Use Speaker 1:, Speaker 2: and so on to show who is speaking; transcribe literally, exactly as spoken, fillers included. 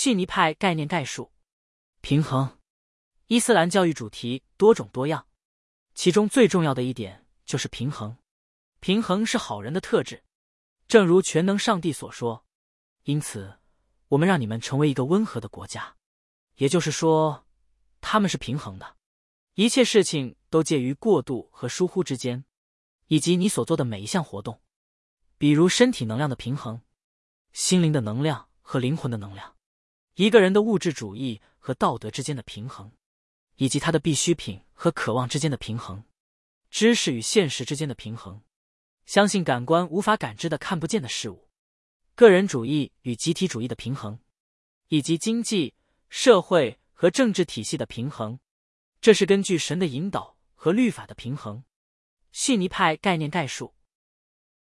Speaker 1: 逊尼派概念概述。平衡。伊斯兰教育主题多种多样，其中最重要的一点就是平衡。平衡是好人的特质，正如全能上帝所说，因此我们让你们成为一个温和的国家。也就是说，他们是平衡的，一切事情都介于过度和疏忽之间，以及你所做的每一项活动，比如身体能量的平衡、心灵的能量和灵魂的能量，一个人的物质主义和道德之间的平衡，以及他的必需品和渴望之间的平衡，知识与现实之间的平衡，相信感官无法感知的看不见的事物，个人主义与集体主义的平衡，以及经济、社会和政治体系的平衡，这是根据神的引导和律法的平衡。逊尼派概念概述。